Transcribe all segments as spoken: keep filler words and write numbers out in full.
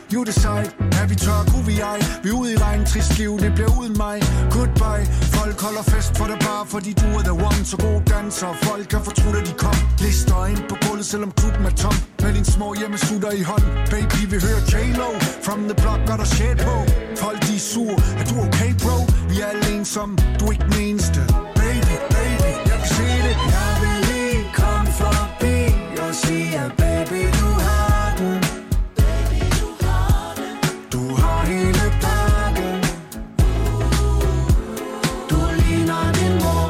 you decide. Er vi tør, kunne vi ej? Vi er ude i regn, trist liv, det bliver uden mig. Goodbye, folk holder fest for dig bare fordi du er the one. Så god danser, folk kan fortrudt at de kom. Lister ind på gulvet, selvom klubben er tom. Med din små hjemmesutter i hånd. Baby, vi hører J-Lo from the block, gør der shit på. Folk de er sur, er du okay bro? Vi er alle ensomme, du er ikke den eneste. Baby, baby, jeg kan se det. Jeg vil lige komme forbi og sige at baby du har den. Baby du har den. Du har hele pakken. Du ligner din mor.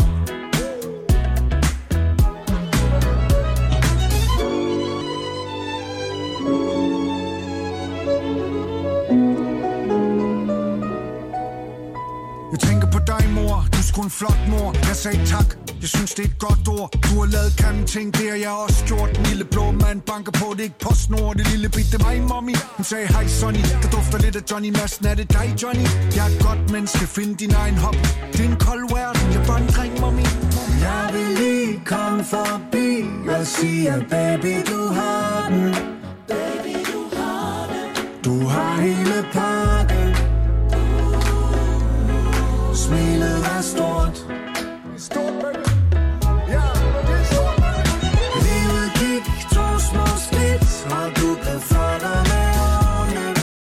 Jeg tænker på dig mor, du er sgu en flot mor. Jeg sagde tak, jeg synes det er et godt ord. Du har lavet kæmpe ting, det har jeg også gjort. Den lille blå mand banker på, det er ikke PostNord. Det lille bit, det er mig mommy. Hun sagde hej Sonny, der dufter lidt af Johnny Madsen. Er det dig Johnny? Jeg er et godt menneske, find din egen hop. Det er en kold verden, jeg er bare en dreng mommy. Jeg vil lige komme forbi og sige at baby du har den. Baby du har den. Du har hele pakken. Smilet er stort. Stort, baby. Ja, det er stort, baby. Livet gik to små skridt, og du blev flottere med årene.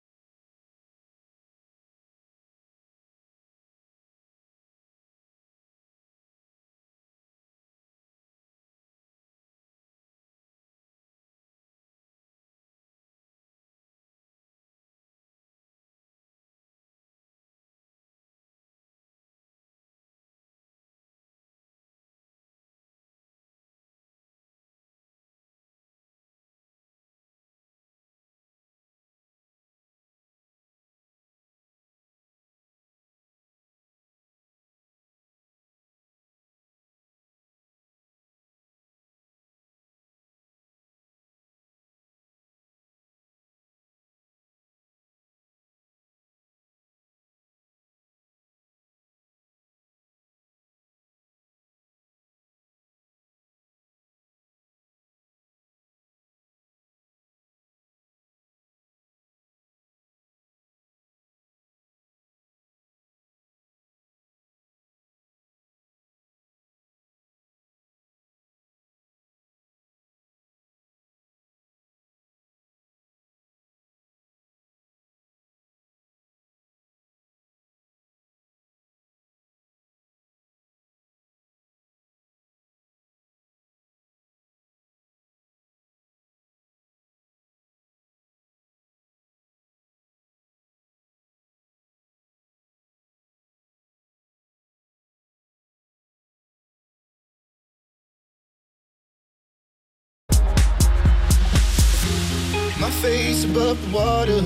My face above the water.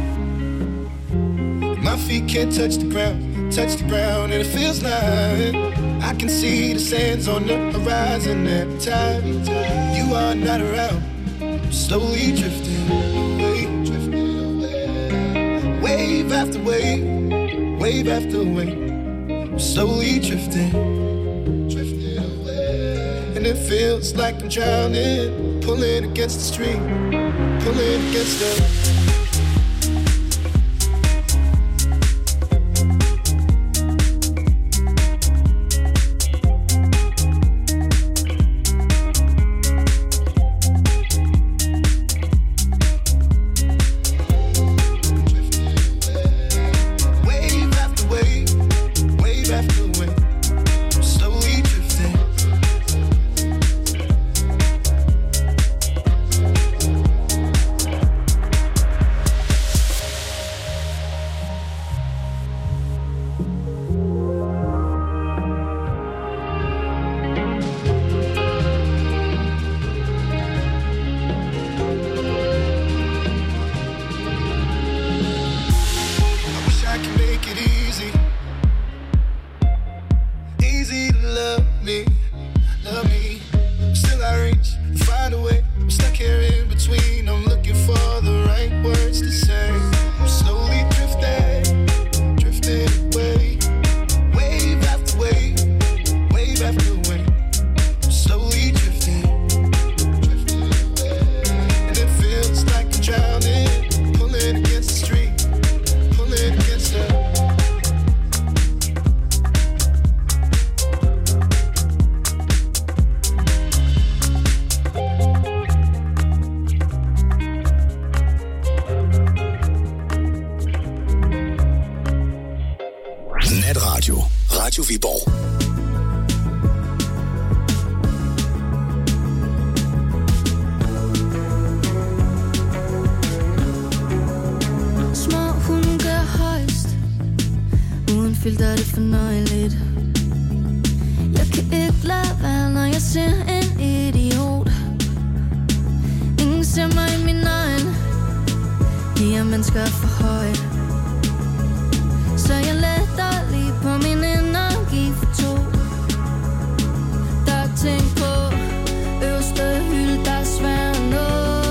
My feet can't touch the ground, touch the ground, and it feels like I can see the sands on the horizon every time you are not around. I'm slowly drifting away, drifting away. Wave after wave, wave after wave. I'm slowly drifting, drifting away. And it feels like I'm drowning, pulling against the stream, pulling against the... vildt er det fornøjeligt. Jeg kan ikke lade være, når jeg ser en idiot. Ingen ser mig i min øjne. De her mennesker er for højt. Så jeg letter lige på min energi for to. Der er ting på øverste hylde, der er svær at nå.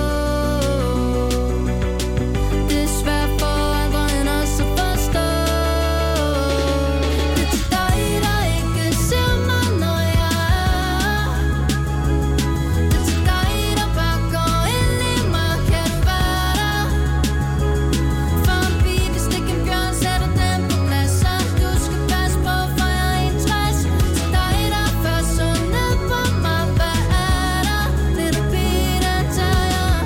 Det er svært for andre end os at forstå. Det er til dig, der ikke ser mig, når jeg er. Det er til dig, der bare går ind i mig. Kan du være der? For en bil, hvis det kan bjørn, sætter den på plads. Så du skal passe på, for jeg er enogtres. Til dig, der først så ned på mig. Hvad er der? Lille pige, der tager jeg.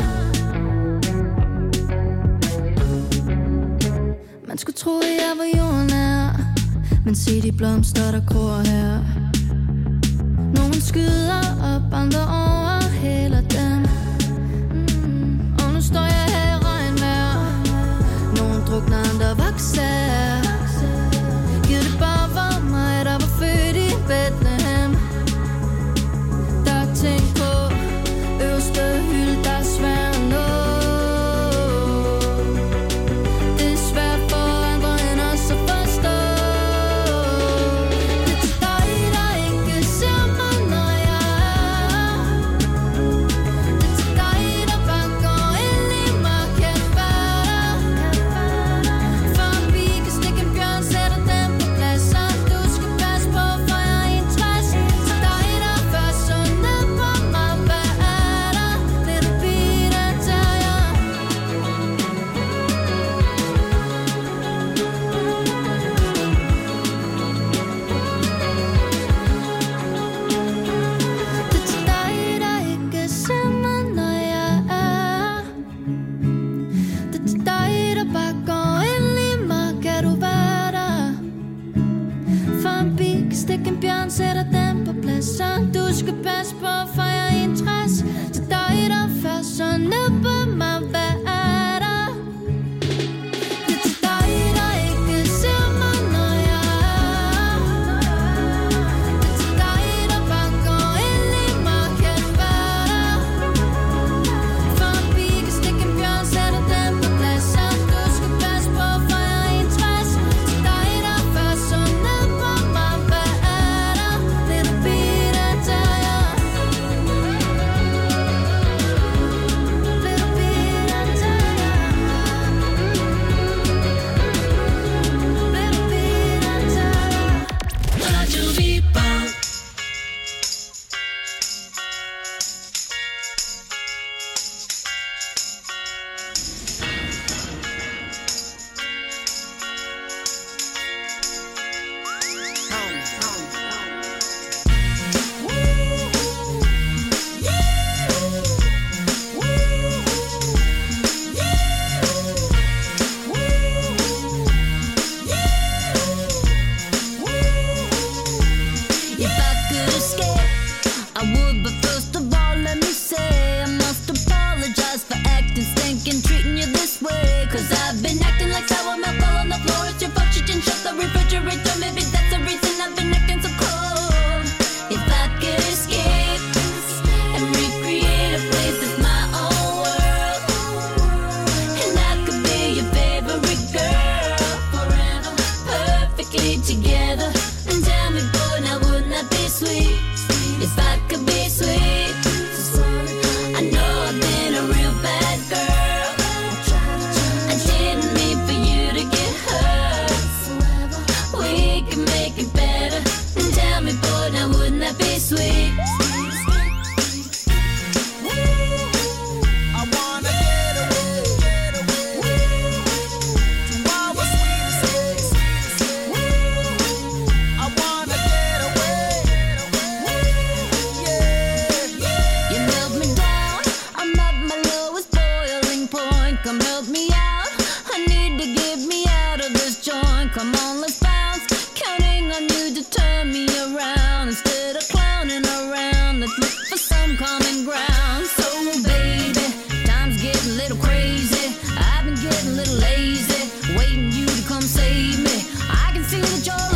Man skulle tro, at jeg var jordnær, men se de blomster, der gror her. Nogen skyder op, andre overhælder dem. mm. Og nu står jeg her i regnvejr. Nogen drukner, andre vokser. Giv det bare var mig, der var født i Bethlehem. Der er ting på øverste hylde, der er svær at nå. Det er svært for andre end os at forstå. Det er til dig, der ikke ser mig, når jeg er. Det er til dig, der bare går ind i mig. Kan du være der? For en bil kan stikke en bjørn, sætter den på plads. Så du skal passe på, for jeg er enogtres. Til dig, der først så ned på mig. Hvad er der? Lille pige, der tager jeg. Det er til dig, der ikke ser mig, når jeg er. Det er til dig, der bare går ind i mig. Kan du være der? For en bil kan stikke en bjørn, sætter den på plads. Så du skal passe på, for jeg er enogtres. Til dig, der først så ned på mig. Hvad er der? Det er til dig, der ikke ser mig, når jeg er. Det er til dig, der bare går ind i mig. Kan du være der? For en bil kan stikke en bjørn, sætter den på plads. Så du skal passe på, for jeg er enogtres. Til dig, der først så ned på mig. Hvad er der? Lille pige, der tager jeg. Lille pige, der tager jeg. Lille pige, der tager jeg. Radio Viborg. If I could escape, I would, but first of all, let me say I must apologize for acting stinking, treating you this way. Cause I've been acting like sour milk all on the floor. It's your fault you didn't shut the refrigerator. Maybe that's the reason I've been acting so cold. If I could escape and recreate a place that's my own world, and I could be your favorite girl forever, perfectly together. And tell me, boy, now wouldn't that be sweet? If I could be sweet. I know I've been a real bad girl. I didn't mean for you to get hurt. We can make it better. And tell me, boy, now wouldn't that be sweet? I wanna get away, get away to our sweet escape. I wanna get away, yeah, yeah. You melt me down, I'm at my lowest boiling point. Come help me out, I need to get me out of this joint. Come on, let's bounce, counting on you to turn me around. Instead of clowning around, let's look for some common ground. So baby, time's getting a little crazy. I've been getting a little lazy, waiting you to come save me. I can see that you're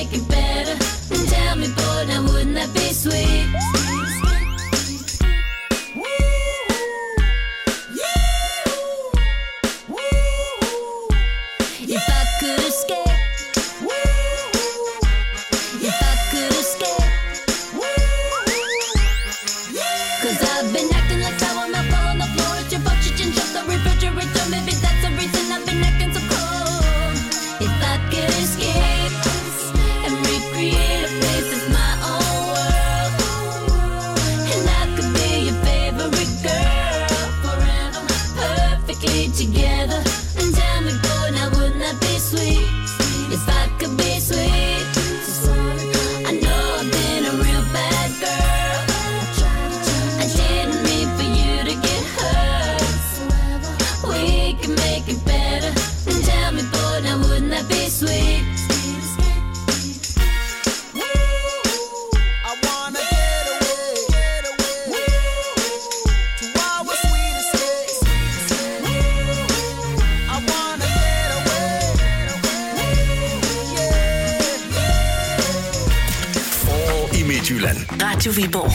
make it better. And tell me, boy, now wouldn't that be sweet? If I could escape, if I could escape, 'cause I've been acting like sour milk all on the floor. It's your fault you didn't shut the refrigerator. Maybe that's the reason I've been acting so cold. If I could escape and recreate a place that's my own world, and I could be your favorite girl forever, perfectly together. And tell me, boy, now wouldn't that be sweet? If I could be sweet. I know I've been a real bad girl. I didn't mean for you to get hurt. We can make it better. And tell me, boy, now wouldn't that be sweet? I wanna get away, get away to our sweet escape. I wanna get away, yeah. Forår i Midtjylland. Radio Viborg.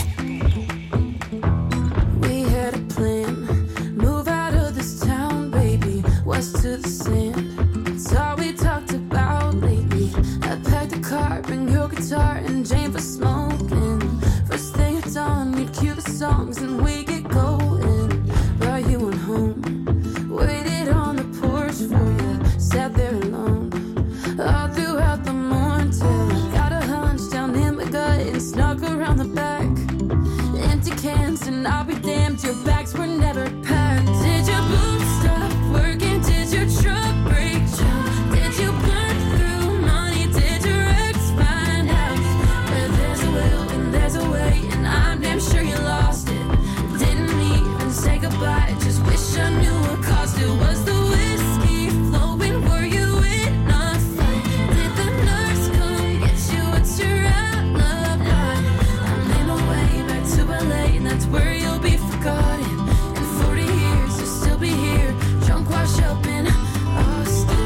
We had a plan, move out of this town, baby, west to the sand. It's all we talked about lately. I packed a car, bring your guitar, and Jane for smoking. First thing at dawn, we'd cue the songs and we get going. Brought you on home, waited on the porch for you, sat there alone all throughout the morning till I got a hunch down in my gut and snuck around the back. Empty cans and I'll be damned, your bags were never packed. Did your boots stop working? Did your truck break down? Did you burn through money? Did your ex find out? But there's a will and there's a way, and I'm damn sure you lost it. Didn't even say goodbye, just wish I knew what caused it. Was the whiskey flowing? Were you in a fight? Did the nurse come get you? What's your alibi? I'm in my way back to L A, and that's where you'll be forgotten. In forty years, you'll still be here, drunk, wash up in Austin.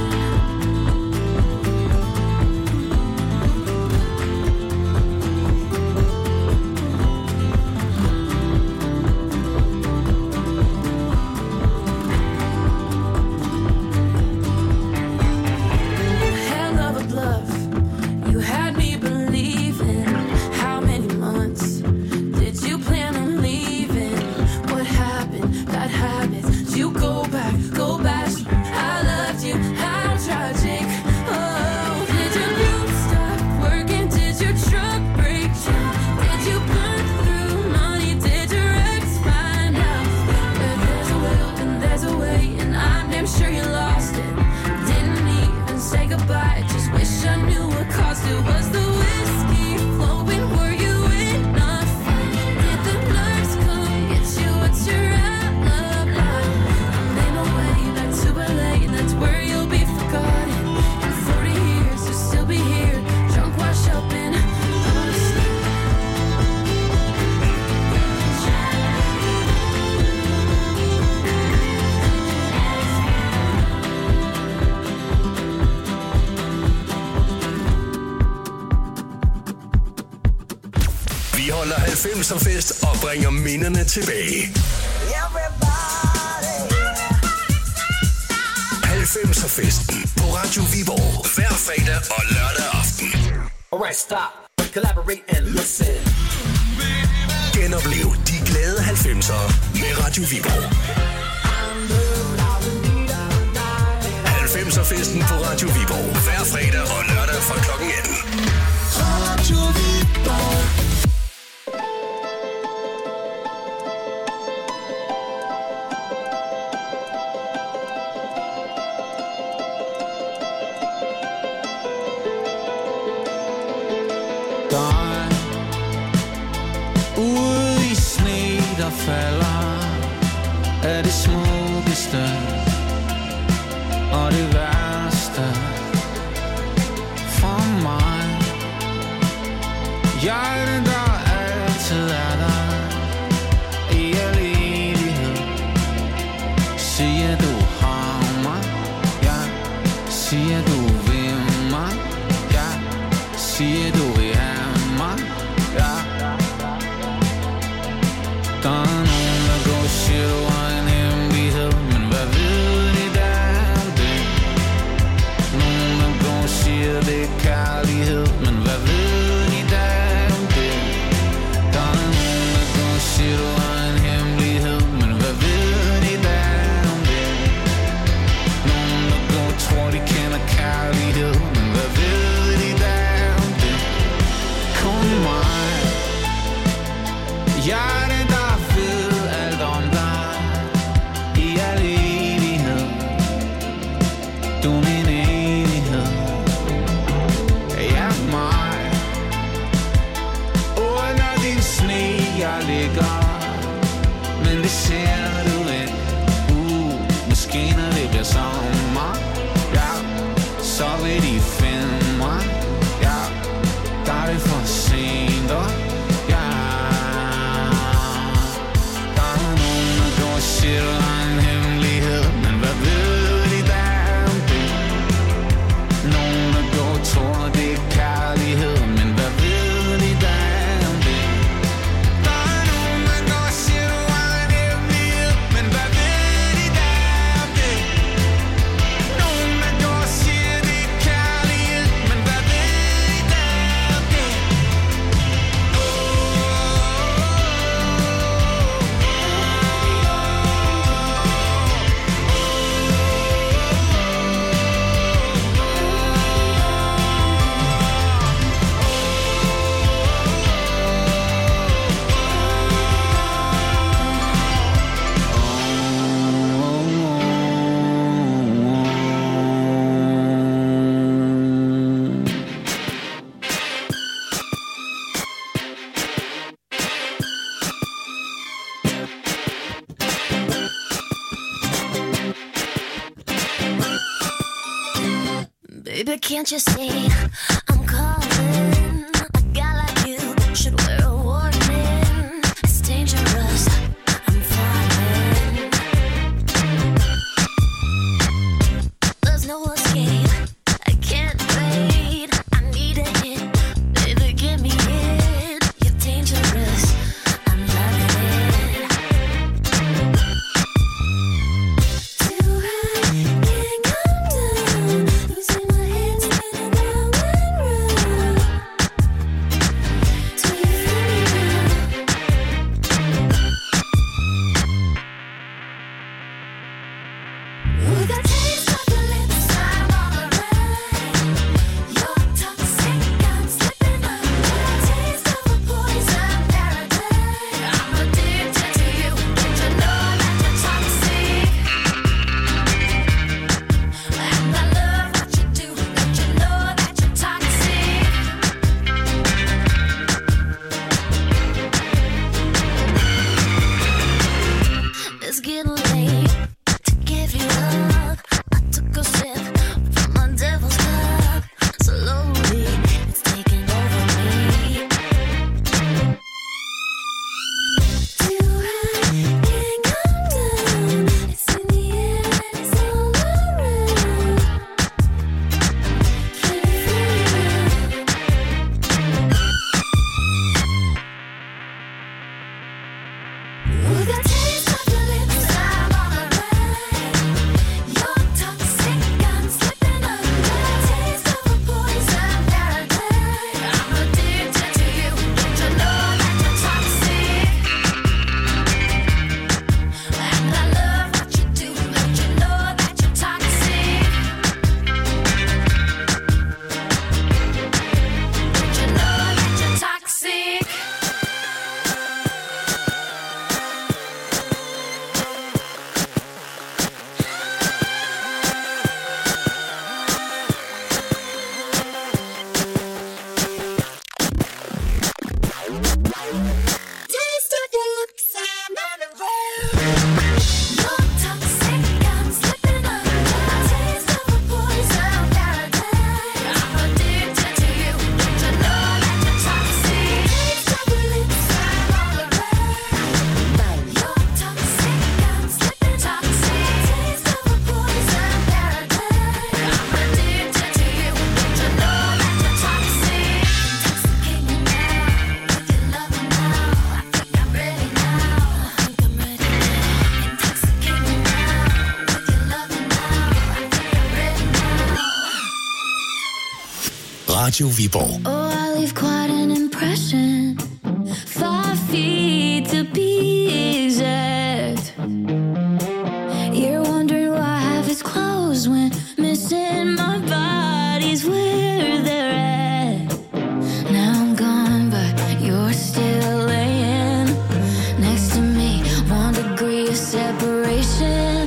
Hell of a bluff, you had me believing. How many months did you plan on leaving? What happened? Bad habits. Did you go back? Go back. I loved you. How tragic. Oh, did your boots stop working? Did your truck break down? Did you burn through money? Did your ex find out? But there's a will and there's a way, and I'm damn sure you lost it. Didn't even say goodbye, just wish I knew what caused it. Was the whiskey flowing? Were you in a fight? Did the nurse come get you? What's your alibi? I'm in my way back to L A, and that's where you'll be forgotten. In forty years, you'll still be here, drunk, wash up in Austin. Vi holder halvfemser fest og bringer minderne tilbage. halvfemser festen på Radio Viborg. Hver fredag og lørdag aften. Alright, stop, collaborate and listen. Genoplev de glade halvfemsere med Radio Viborg. halvfemser festen på Radio Viborg. Hver fredag og lørdag fra klokken atten. Radio Viborg. Ude i sne, der falder, er det smukkeste og det værste for mig. Jeg er den, der altid er der i al evighed. Siger du har mig, ja. Siger du vil mig, ja. siger du vil have mig, ja. Der er nogen der går og siger du har en hemmelighed, men hvad ved de der om det? Nogen der går og siger det er kærlighed, men hvad ved de der om det? Der er nogen der går og siger du har en hemmelighed, men hvad ved de der om det? Nogen der går og tror de kender kærlighed, men hvad ved de der om det? Kun mig, jeg er den der ved alt om dig i al evighed. Du er min enighed, ja mig. Under din sne jeg ligger, men det ser du ikke. Uh, måske når det bliver sommer, ja, så vil de finde mig, ja. Der er det for sent, og ja. Der er nogen der går og siger du har en hemmelighed, men hvad ved de der om det? Nogen der går og tror det er kærlighed, men hvad ved de der om det? Der er nogen der går og siger du har en hemmelighed, men hvad ved de der om det? Nogen der går og siger det er kærlighed, men hvad ved de der om det? Baby, can't you see I'm calling? A guy like you should wear a warning. It's dangerous, I'm falling. There's no escape, I can't wait. I need a hit, baby, give me it. You're dangerous, I'm loving it. Too high, can't come down. Losing my head, spinning round and Radio Viborg. Oh, I leave quite an impression. Five feet to be exact. You're wondering why I have his clothes when missing my body's where they're at. Now I'm gone, but you're still laying next to me. One degree of separation.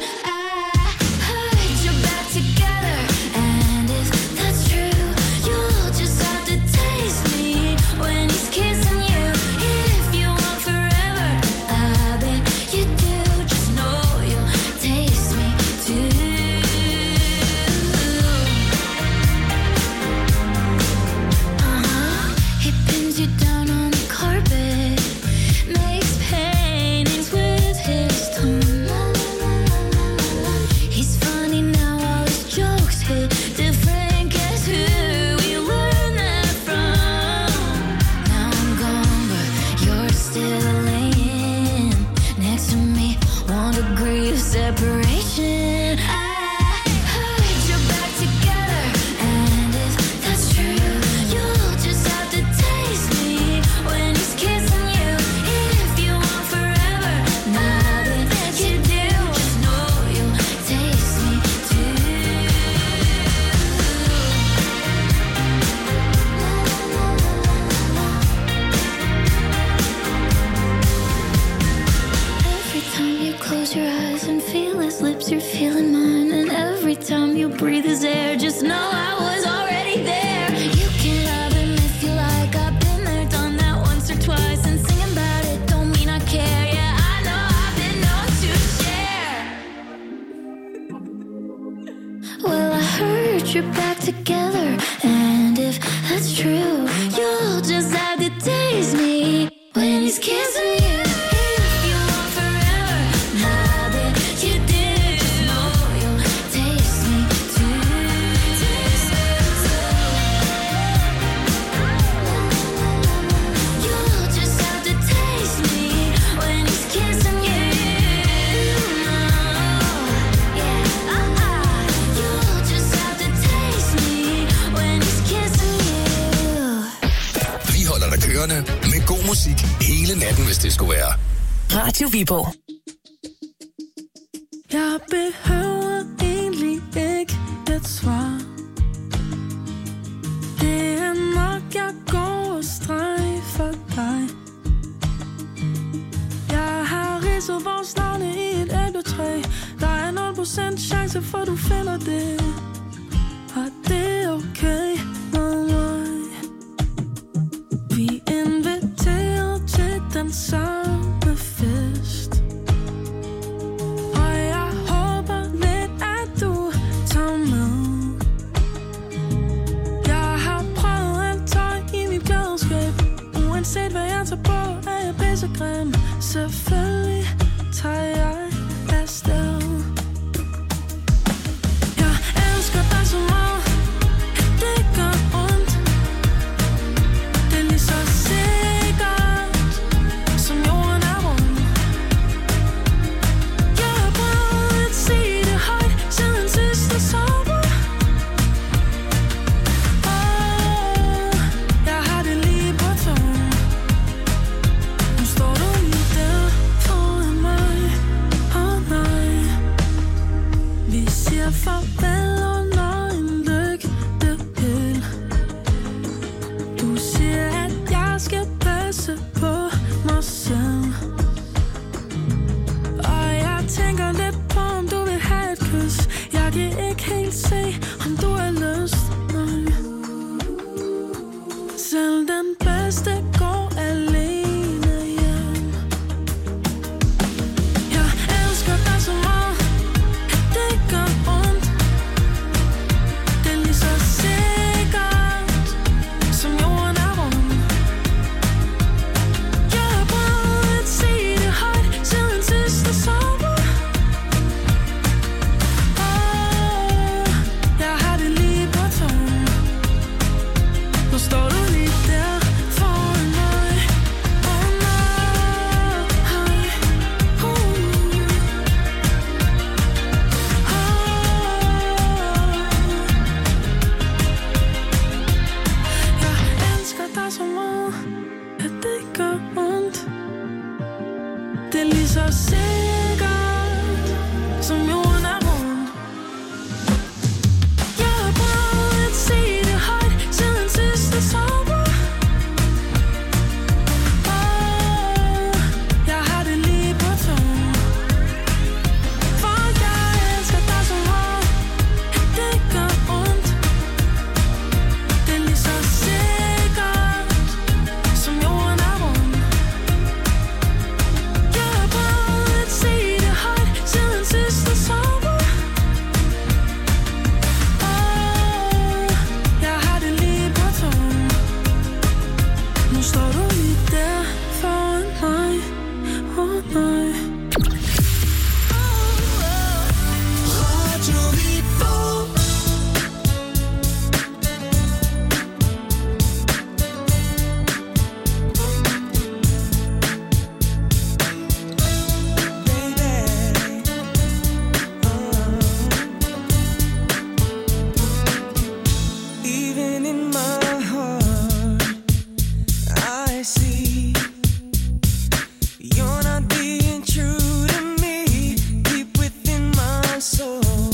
Med god musik hele natten, hvis det skulle være. Radio Viborg. Jeg behøver egentlig ikke et svar. Det er nok, jeg går og strejfer dig. Jeg har ridset vores navne i et æbletræ. Der er nul procent chance for, du finder det. Og det er okay med mig. Vi inviteret til den samme fest. Og jeg håber lidt, at du tager med. Jeg har prøvet alt tøj i mit klædeskab. Uanset hvad jeg tager på, er jeg pissegrim. Selvfølgelig tager jeg afsted. Jeg elsker dig så meget, det gør ondt. Det er lige så sikkert, som jorden er rund. Jeg har prøvet at sige det højt, siden sidste sommer. Åh, jeg har det lige på tungen. Nu står du lige der foran mig. Åh nej, vi siger farvel under en lygtepæl. Du siger, at jeg skal passe på mig selv. Og jeg tænker lidt på, om du vil have et kys. Jeg kan ikke helt se, om du har lyst. Nej. Selv den bedste går alene hjem. Jeg elsker dig så meget, at det gør ondt. Det er lige så sikkert, som jorden er rund. Jeg har prøvet at sige det højt, siden sidste sommer. Åh, jeg har det lige på tungen. Nu står du lige der foran mig. gør ondt. Det er lige så sikkert, som jorden er rund. Jeg har prøvet at sige det højt siden sidste sommer. Åh, jeg har det lige på tungen. For jeg elsker dig så meget, at det gør ondt. Det er lige så sikkert, som jorden er rund. Jeg har prøvet at sige det højt siden sidste sommer. Åh, jeg har det lige på tungen. Nu står du lige der foran mig. Åh nej. Radio Viborg. Even in my heart, I see you're not being true to me. Deep within my soul,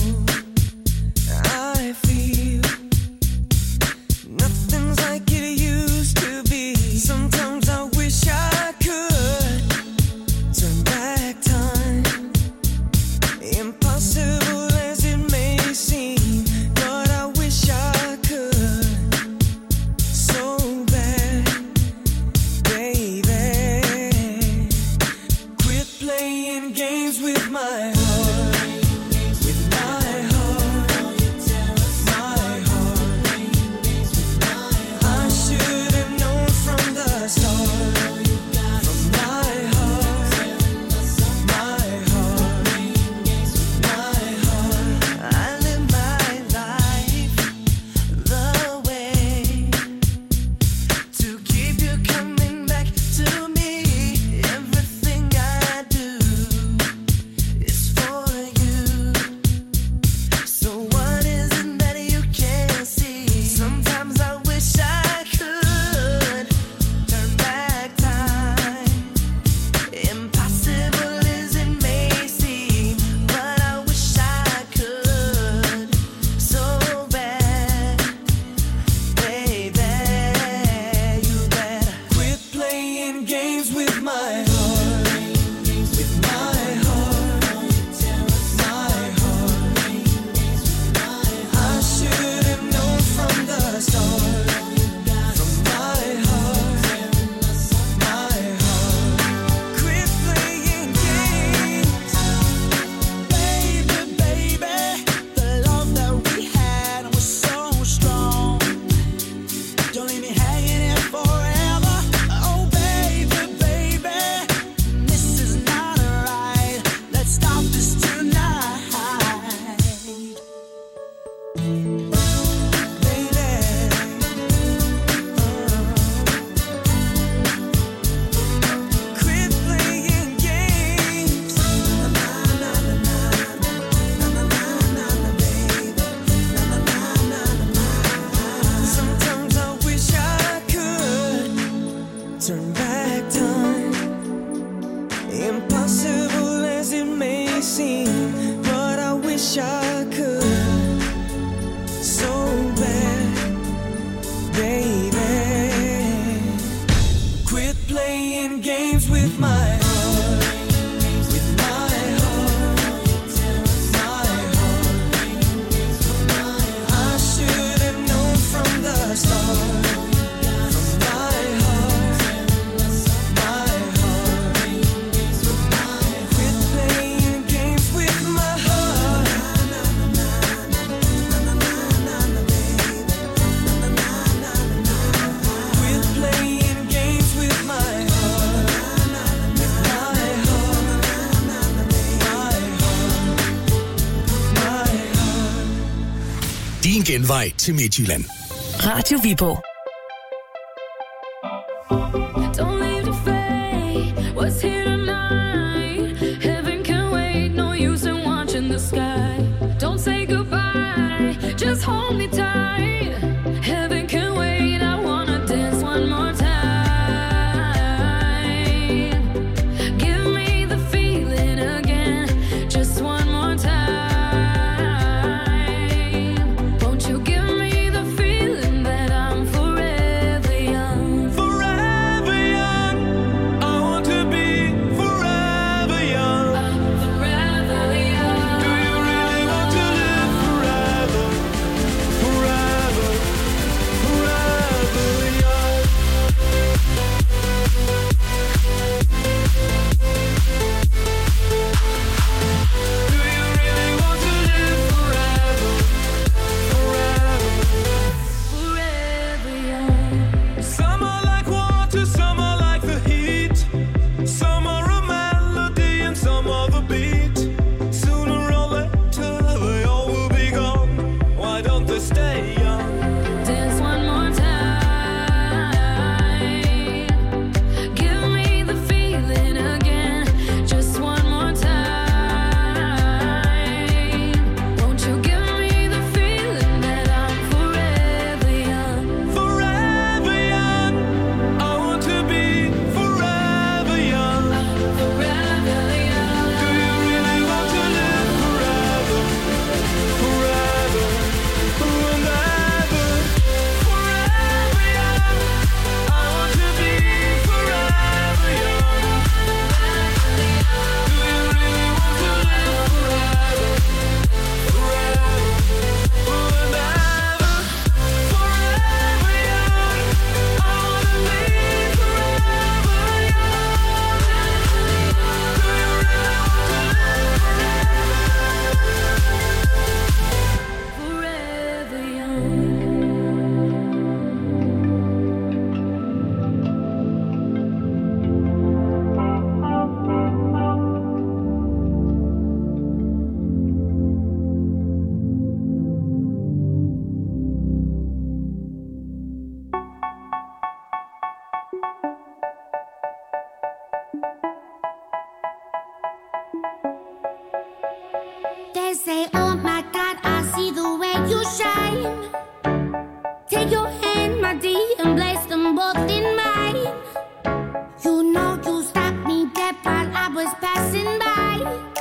I feel nothing's like it used to be. Sometimes I wish I could turn back time. Impossible as it may seem, but I wish I could so bad, baby. Quit playing games with my heart, with my heart, my heart. I should have known from the start. From my heart, my heart, my heart. I live my life the way to keep you coming back to me. Everything I do is for you. So what is it that you can't see? Sometimes I wish I could turn back time. Impossible as it may seem, but I wish I could so bad, baby. You better quit playing games with my heart, with my heart, my heart. I should have known from the start. From my heart, my heart. Quit playing games, baby, baby. The love that we had was so strong. Don't leave me hanging here forever. Oh, baby, baby, this is not right. Let's stop this tonight, baby. Quit playing games. Na na na na na na na na na, baby. Na na na na na. Sometimes I wish I could turn back time. Impossible as it may seem, but I wish I could so bad, baby. Quit playing games with my heart, with my heart, my heart. I should have known from the start. From my heart, my heart. Quit playing games with my heart. Quit playing games with my heart, with my heart, my heart. Din genvej til Midtjylland. Radio Viborg. Don't leave the fate. What's here tonight? Heaven can wait. No use in watching the sky. Don't say goodbye. Just hold me tight. Heaven can wait. I wanna dance one more time. oh my God, I see the way you shine. Take your hand, my dear, and place them both in mine. You know you stopped me dead while I was passing by.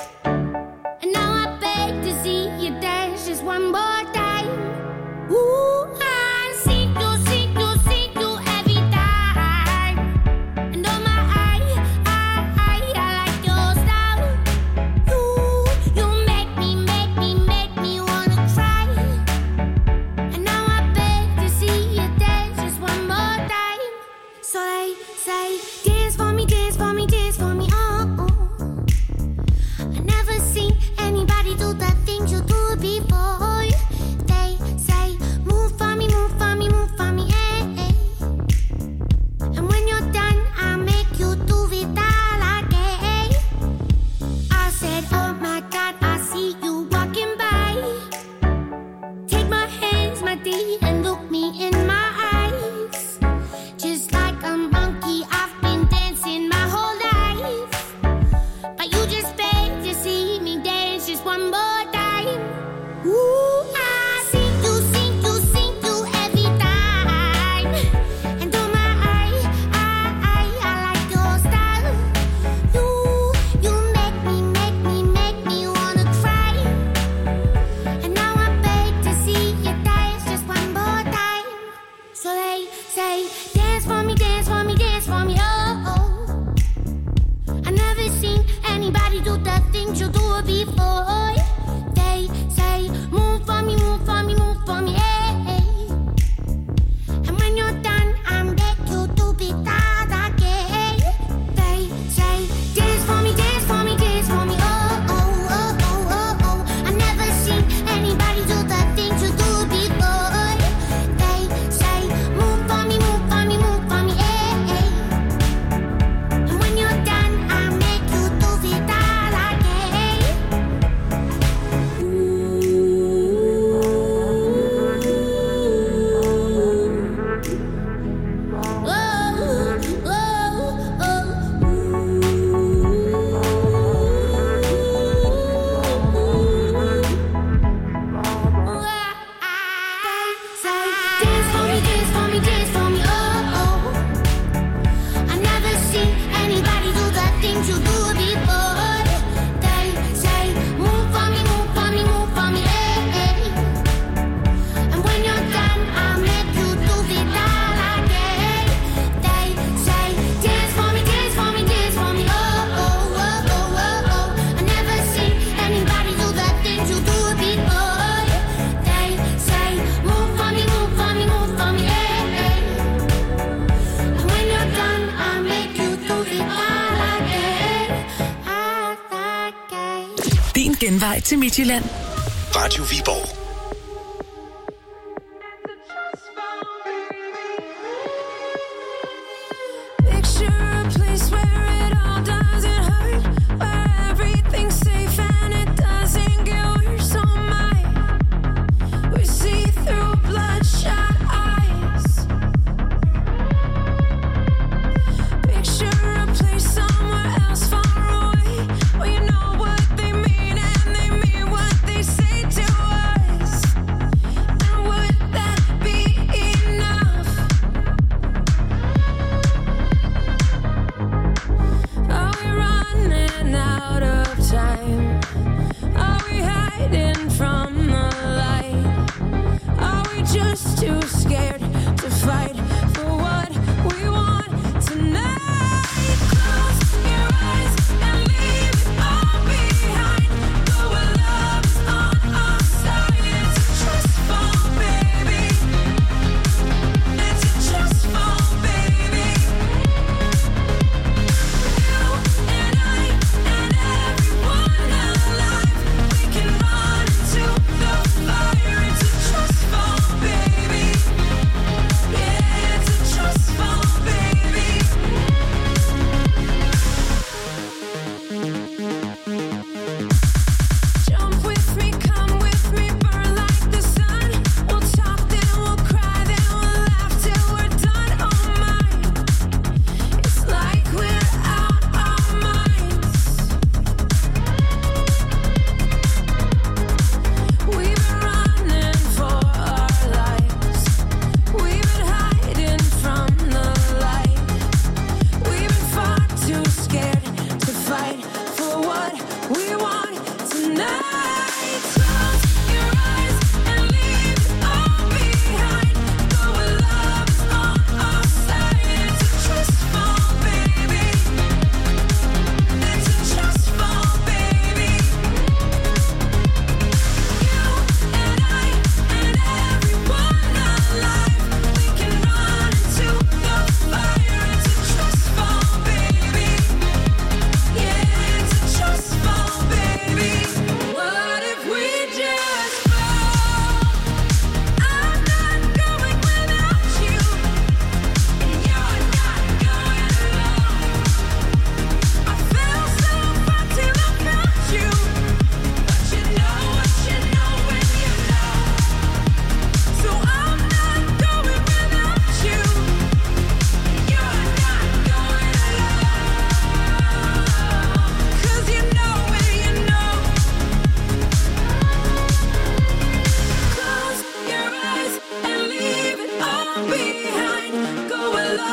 And now I beg to see you dance just one more time. Ooh, I see you, see you, see you every time. And oh my, I, I, I, I like your style. You, you make me, make me, make me wanna cry. And now I beg to see you dance just one more time. So they say, dance for me, dance for me, dance for me, oh, oh. I never seen anybody do the things you do before. They say, move for me, move for me, move for me, eh, eh. And when you're done, I'll make you do it all again. I said, oh my God, I see you walking by. Take my hands, my dear, and look me in my eyes. Just like a monkey, I've been dancing my whole life. But you just beg to see me dance just one more time. Ooh, I see you, see you, see you every time. And oh my, I, I, I, I like your style. You, you make me, make me, make me wanna cry. And now I beg to see you dance just one more time. So they say, dance for me, dance for me, dance for me, oh, oh. I never seen anybody do the things you do before. They say, move for me, move for me, move for me, eh, eh. And when you're done, I'm back you do it all again. They say, dance for me, dance for me, dance for me, oh, oh, oh, oh, oh, oh. I never seen anybody do the things you do before. They say, move for me, move for me, move for me, eh, eh. And when you're done, I'll make you do it all again. Genvej til Midtjylland. Radio Viborg. Well, you know what they mean and they mean what they say to us.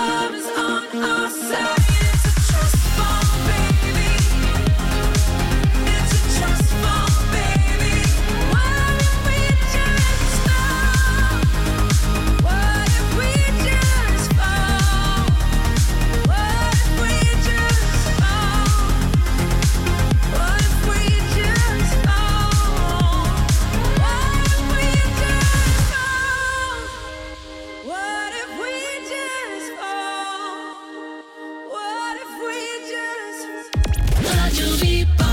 love is on our side. It's a trust fall, baby. It's a trust fall, baby. What if we just fall? What if we just fall? What if we just fall? What if we just fall? What if we just fall? What if we just fall? What if we just Radio Vibo.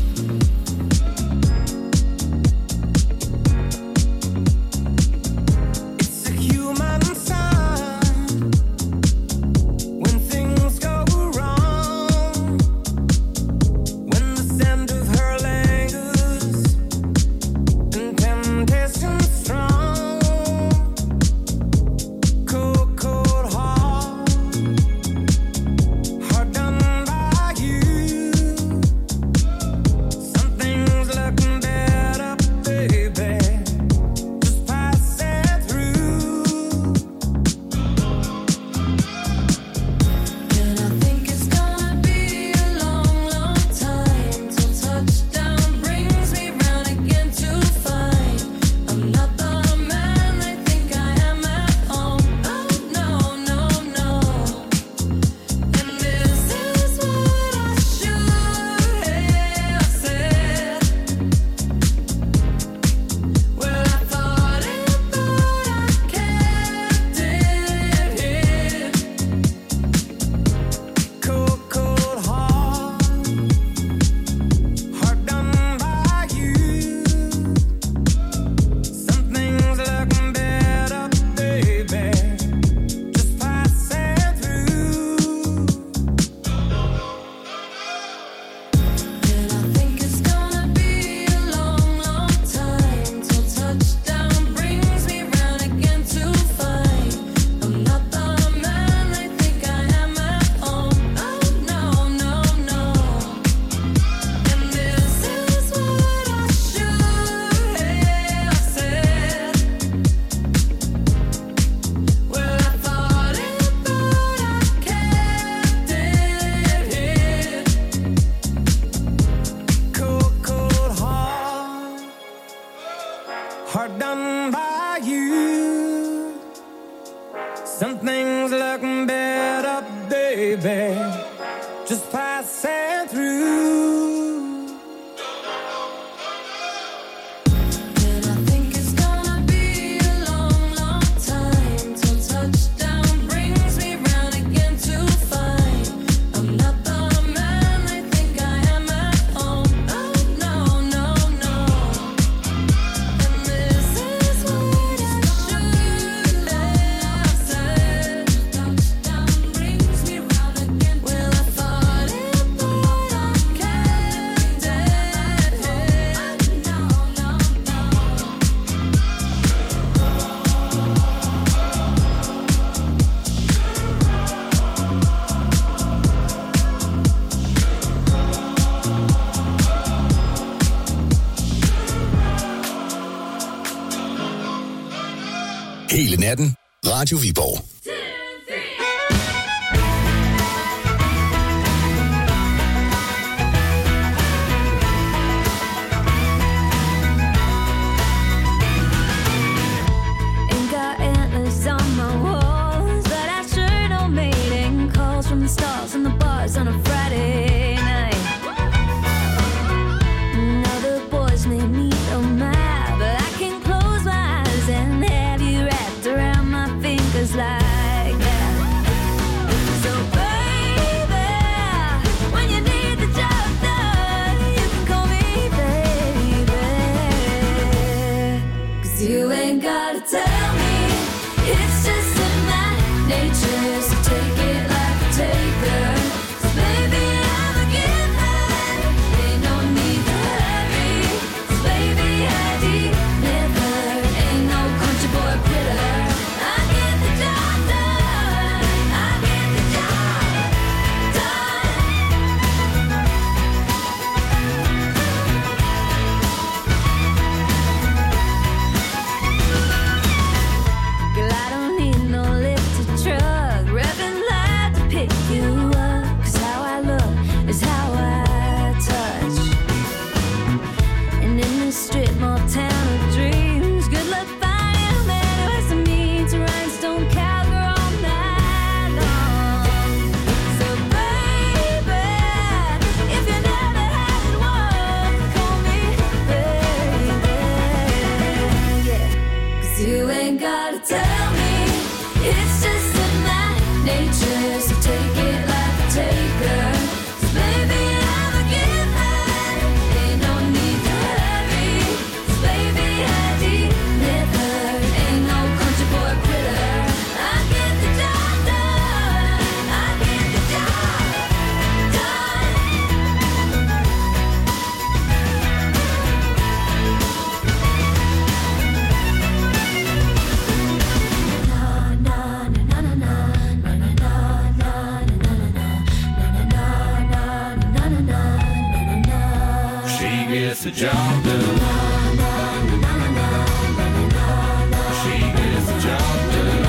It's a human sign when things go wrong, when the scent of her lingers and temptation strong. Cold, cold heart, hard done by you. Something's looking better, baby. Just pass it through. And I think it's gonna be a long, long time till touchdown brings me round again to find I'm not the man they think I am at home. Oh no, no, no. And this is what I should have said. Well, I thought it, but I kept it hid. Cold, cold heart, hard done by you. Something's looking better, baby. Just pass it through. And I think it's gonna be a long, long time till touchdown brings me round again to find I'm not the man they think I am at home. Oh no, no, no. And this is what I should have said. Well, I thought it, but I kept it hid. Cold, cold heart, hard done by you. Something's looking better, baby. Just pass it through. And I think it's gonna be a long, long time till touchdown brings me round again to find I'm not the man they think I am at home. Oh no, no, no. And this is what I should have said. Touchdown brings me round again. Well, I thought it, but I kept it hid. No, no, no. Hele natten. Radio Viborg. Ain't got antlers on my walls, but I sure don't mating calls from the stars and the bars on a Friday night. Now the boys made me so mad, but I can close my eyes and have you wrapped around my fingers like gets the job done. She gets the job done.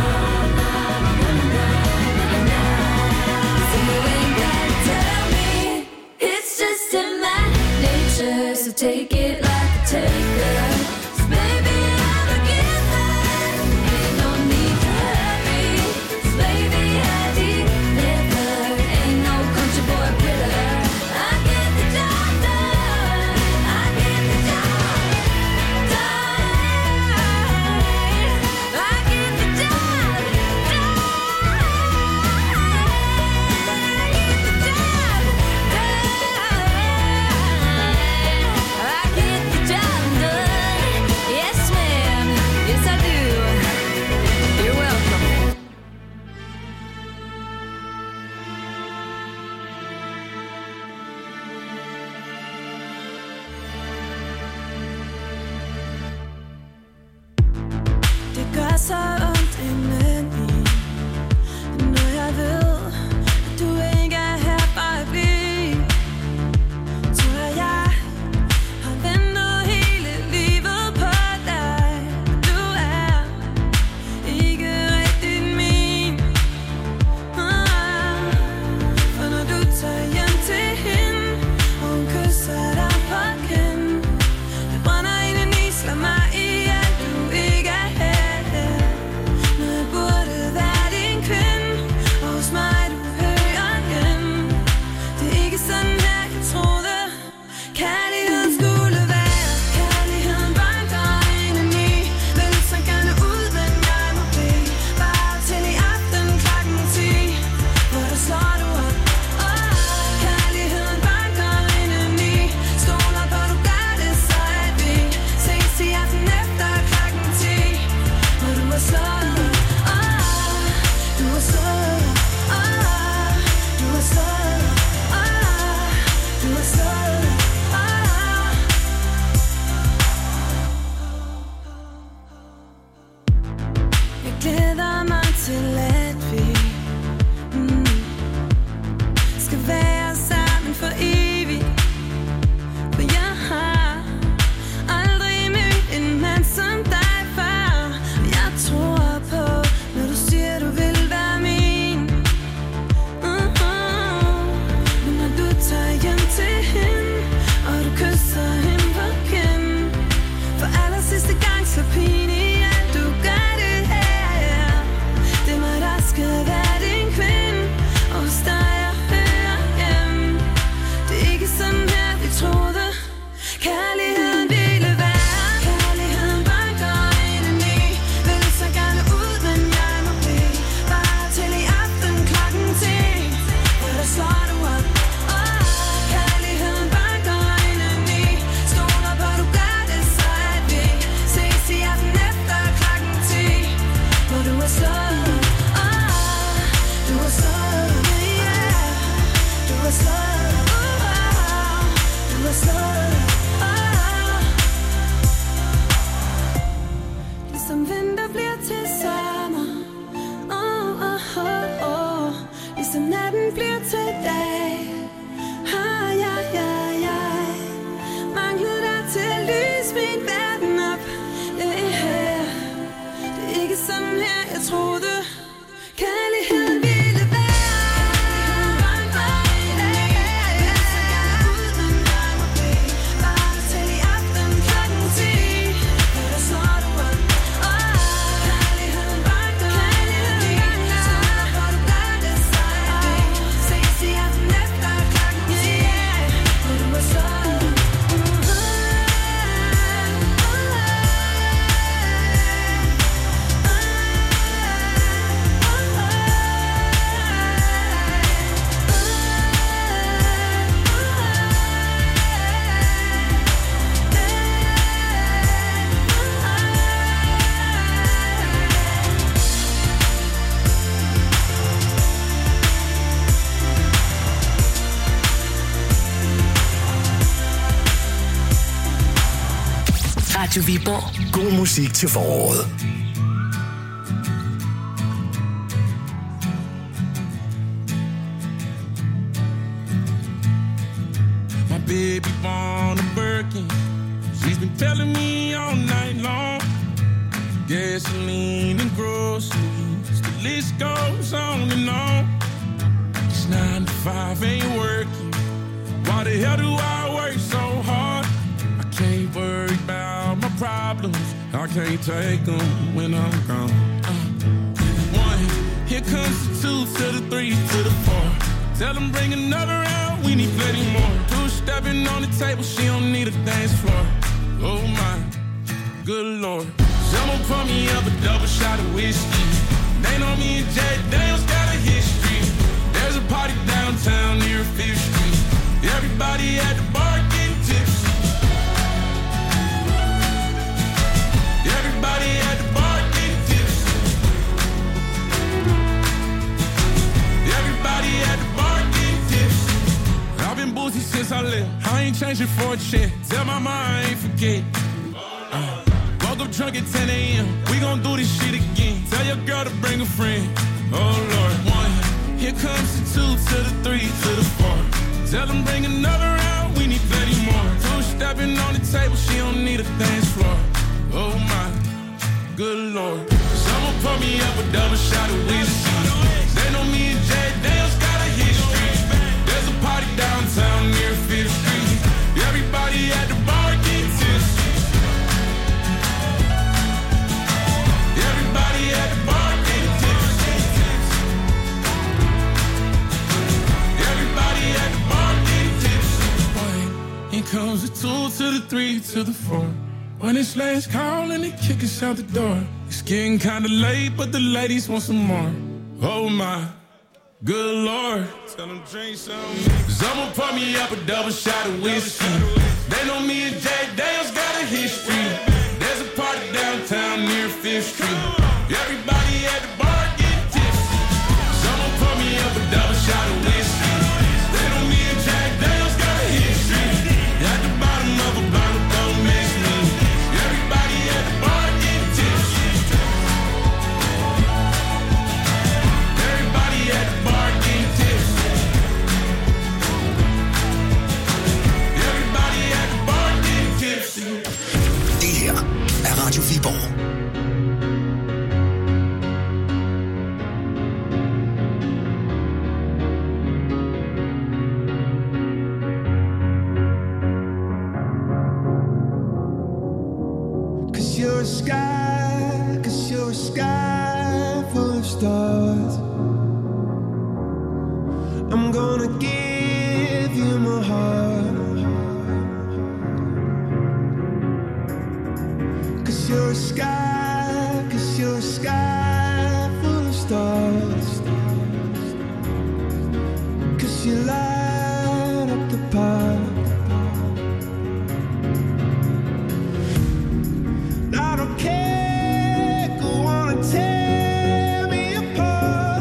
So you ain't gotta tell me, it's just in my nature. So take it like a taker. 'Cause baby, I'm a giver. Ain't no need to hurry. 'Cause baby, I deliver. Ain't no country boy quitter. I get the job done. I get the job done. I get the job done. I get the job done. Yes, ma'am. Yes, I do. You're welcome. Det gør så ondt indeni, når jeg ved, at du ikke er her for at blive. Tror jeg har ventet hele livet på dig. Du er ikke rigtig min. Ah, For når du tager hjem til hende, og hun kysser dig på kinden, det brænder indeni, slår mig ihjel, du ikke er her. Når jeg burde være din kvinde, og hos mig du hører igen. Det er ikke sådan her, jeg troede kærligheden skulle være. Kærligheden banker indeni, vil så gerne ud, men jeg må blive. Bare til i aften klokken ti, hvor der slår du op. Åh, kærligheden banker indeni, stoler på du gør det, så at vi ses i aften efter klokken ti, hvor du er slået op. Åh, du er slået op. Åh, du er slået op. Åh, du er slået op. Åh. Jeg glæder mig til, at vi mm, skal være sammen for evigt. For jeg har aldrig mødt en mand som dig før. Og jeg tror på, når du siger, du vil være min. Mhm. Men når du tager hjem til hende, og du kysser hende på kinden, for aller sidste gang slår pigen ihjel, du gør det her. Det er mig, der skal være din kvinde, og hos dig jeg hører hjem. Det er ikke sådan her, vi troede kærligheden ville være. Kærligheden banker indeni, vil så gerne ud, men jeg må blive. Bare til i aften klokken ti, hvor der slår du op. Åh, kærligheden banker indeni, stoler på du gør det, så at vi ses i aften efter klokken ti, hvor du er slået op. Åh, du er slået op, yeah. Du er slået op. Åh, du er slået op. Åh. Ligesom vinter bliver til sommer. Åh, åh, åh, åh. Ligesom natten bliver til dag. Ah, ja, ja, ja. Manglede dig til at lyse min verden op. Yeah. Det er ikke sådan her, jeg troede kærligheden ville være. Kærligheden banker indeni, vil så gerne ud, men jeg må blive. Bare til i aften klokken ti, hvor der slår du op. Åh, kærligheden banker indeni, stoler på du gør det, så at vi ses i aften efter klokken ti, hvor du er slået op. Radio Viborg. God musik til foråret. My baby born a Birkin, telling me all night long. Gasoline and groceries, the list goes on and on. It's nine to five, ain't working. Why the hell do I work so hard? I can't worry about my problems. I can't take them when I'm gone. Uh, one, here comes the two to the three to the four. Tell them bring another round, we need plenty more. Two stepping on the table, she don't need a dance floor. Oh my, good lord. Someone pour me up a double shot of whiskey. They know me and Jay Daniels got a history. There's a party downtown near Fifth Street. Everybody at the bar getting tipsy. Everybody at the bar getting tipsy. Everybody at the bar getting tipsy. I've been boozy since I left. I ain't changing for a check. Tell my mom I ain't forget. Uh, woke up drunk at ten a.m. We gon' do this shit again. Tell your girl to bring a friend. Oh Lord, one. Here comes the two to the three to the four. Tell them bring another round, we need plenty more. Two stepping on the table, she don't need a dance floor. Oh my, good lord. Someone pour me up a double shot of whiskey. They know me and Jay Daniels got a history. There's a party downtown near Fifth Street. Everybody at the bar getting tipsy. Everybody at the bar getting tipsy. Everybody at the bar getting tipsy. One, here comes the two to the three to the four. When it's last call and they kick us out the door. It's getting kinda late, but the ladies want some more. Oh my, good lord. Tell them drink some. Someone pour me up a double shot of whiskey. They know me and Jay Daniels got a history. There's a party downtown near Fifth Street. Everybody at the bar getting tipsy. Someone pour me up a double shot of whiskey. They know me and Jay Daniels got a history. At the bottom of a bottle, don't miss me. Everybody at the bar getting tipsy. Everybody at the bar getting tipsy. Everybody at the bar getting tipsy. Det her er Radio Viborg. Cause you're a sky, cause you're a sky full of stars. I'm gonna give you my heart. Cause you're a sky, cause you're a sky full of stars. Cause you light up the park. I don't care, go on and tear me apart.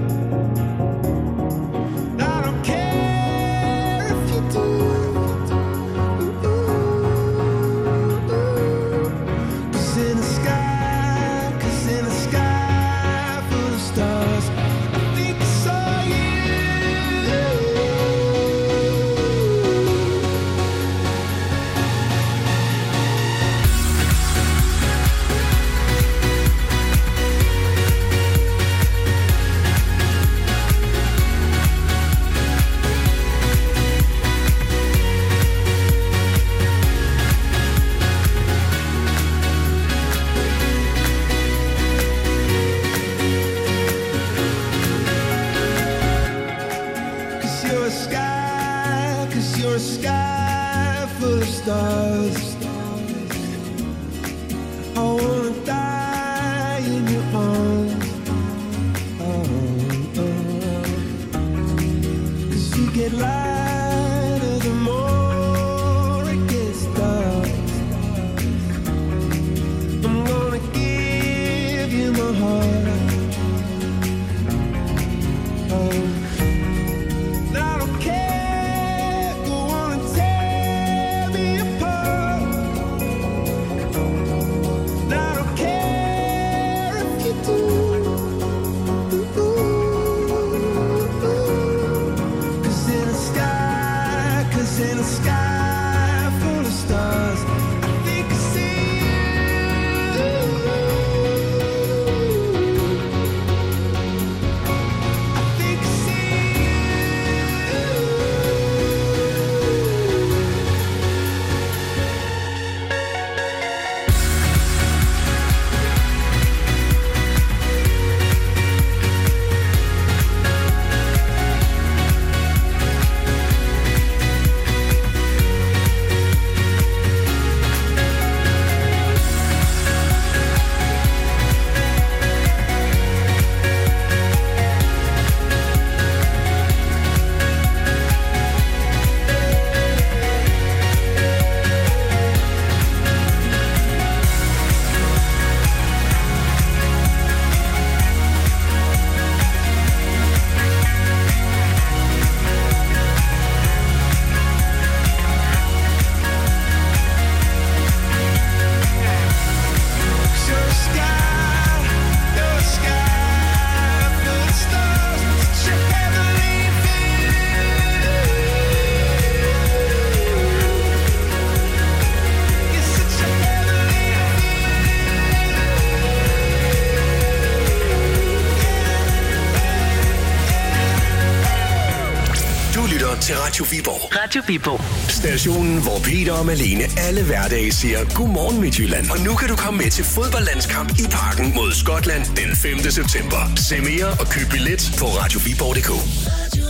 I don't care if you do. Cause in the sky, cause in the sky full of stars, I think I saw you. Cause you're a sky, cause you're a sky full of stars. I wanna die in your arms. Oh, oh. Cause you get lighter the more it gets dark. I'm gonna give you my heart. Oh. I don't care, go on and tear me apart. I don't care if you do. Cause in the sky, cause in the sky full of stars, I think lytter til Radio Viborg. Radio Viborg. Stationen, hvor Peter og Malene alle hverdage siger godmorgen Midtjylland. Og nu kan du komme med til fodboldlandskamp i Parken mod Skotland den femte september. Se mere og køb billet på radio viborg punktum d k.